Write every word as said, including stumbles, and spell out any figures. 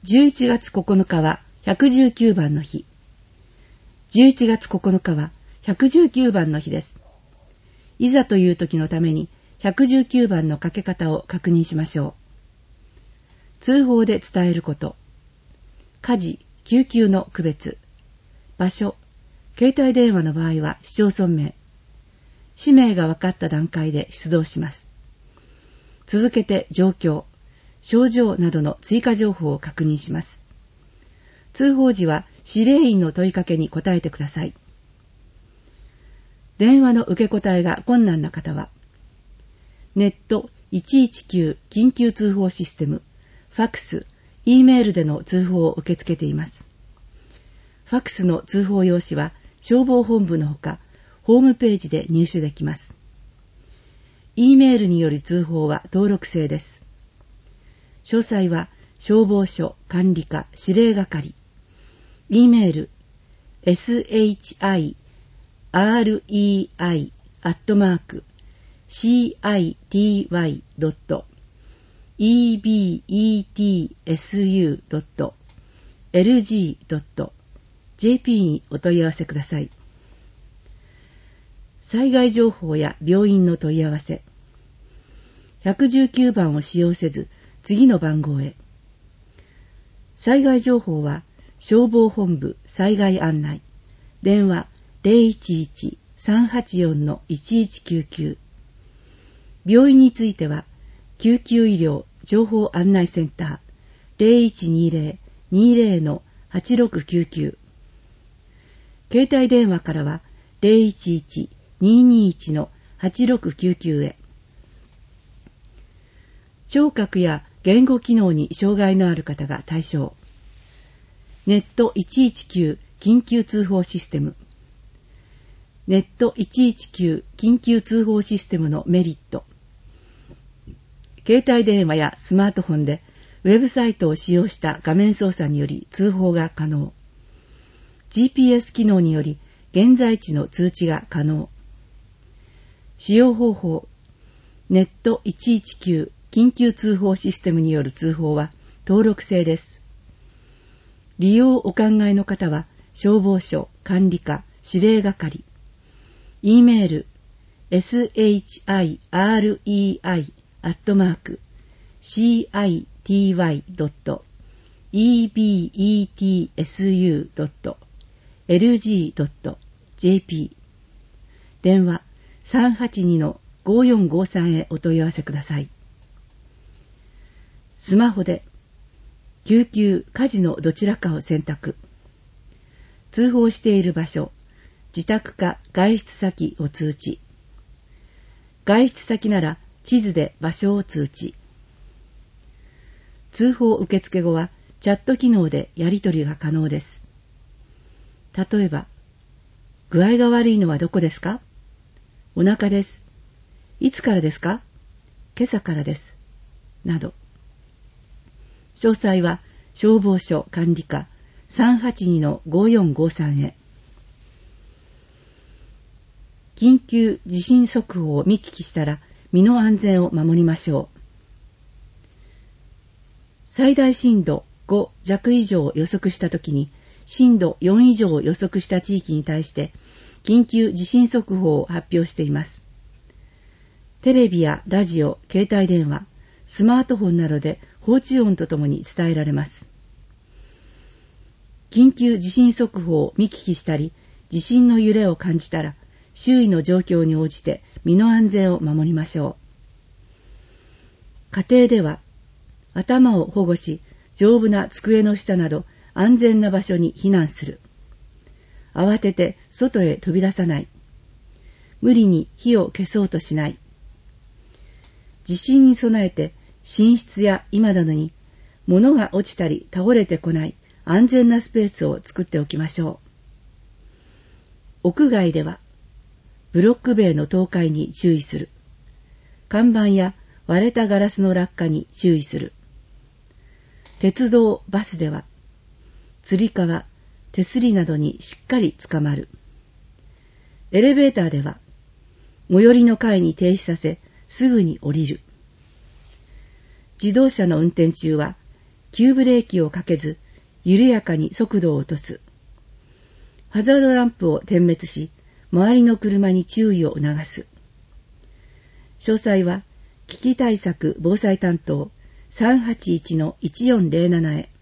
じゅういちがつここのかはひゃくじゅうきゅうばんの日。じゅういちがつここのかはひゃくじゅうきゅうばんの日です。いざという時のためにひゃくじゅうきゅうばんのかけ方を確認しましょう。通報で伝えること。火事、救急の区別。場所、携帯電話の場合は市町村名。氏名が分かった段階で出動します。続けて状況、症状などの追加情報を確認します。通報時は指令員の問いかけに答えてください。電話の受け答えが困難な方は、ネットいちいちきゅう緊急通報システム、ファックス、Eメールでの通報を受け付けています。ファックスの通報用紙は消防本部のほか、ホームページで入手できます。Eメールによる通報は登録制です。詳細は消防署管理課指令係。Eメール エスエイチアイアールイーアイ アットマーク シーアイティーワイ ドット イービーイーティーエスユー ドット エルジー ドット ジェーピー にお問い合わせください。災害情報や病院の問い合わせ。ひゃくじゅうきゅうばんを使用せず、次の番号へ。災害情報は消防本部災害案内。電話 ゼロいちいち さんはちよん のいちいちきゅうきゅう。病院については、救急医療情報案内センター ゼロいちにゼロ にゼロ のはちろくきゅうきゅう。携帯電話からは ゼロいちいち ににいち のはちろくきゅうきゅう へ。聴覚や言語機能に障害のある方が対象。ネットいちいちきゅう緊急通報システム。ネットいちいちきゅう緊急通報システムのメリット。携帯電話やスマートフォンでウェブサイトを使用した画面操作により通報が可能。ジーピーエス 機能により現在地の通知が可能。使用方法。ネットいちいちきゅう緊急通報システムによる通報は登録制です。利用をお考えの方は消防署管理課指令係。E メール エスエイチアイアールイーアイ アットマーク シーアイティーワイ ドット イービーイーティーエスユー ドット エルジー ドット ジェーピー。電話 さんはちに のごよんごさん へお問い合わせください。スマホで救急火事のどちらかを選択。通報している場所、自宅か外出先を通知。外出先なら地図で場所を通知。通報受付後はチャット機能でやり取りが可能です。例えば、具合が悪いのはどこですか？お腹です。いつからですか？今朝からです。など。詳細は消防署管理課 さんはちに のごよんごさん へ。緊急地震速報を見聞きしたら身の安全を守りましょう。最大震度ご弱以上を予測したときに震度よん以上を予測した地域に対して緊急地震速報を発表しています。テレビやラジオ、携帯電話、スマートフォンなどで放置音とともに伝えられます。緊急地震速報を見聞きしたり、地震の揺れを感じたら、周囲の状況に応じて身の安全を守りましょう。家庭では、頭を保護し、丈夫な机の下など安全な場所に避難する。慌てて外へ飛び出さない。無理に火を消そうとしない。地震に備えて寝室や居間などに物が落ちたり倒れてこない安全なスペースを作っておきましょう。屋外ではブロック塀の倒壊に注意する。看板や割れたガラスの落下に注意する。鉄道、バスではつり革、手すりなどにしっかりつかまる。エレベーターでは最寄りの階に停止させすぐに降りる。自動車の運転中は急ブレーキをかけず、緩やかに速度を落とす。ハザードランプを点滅し、周りの車に注意を促す。詳細は、危機対策防災担当 さんはちいちのいちよんぜろなな へ。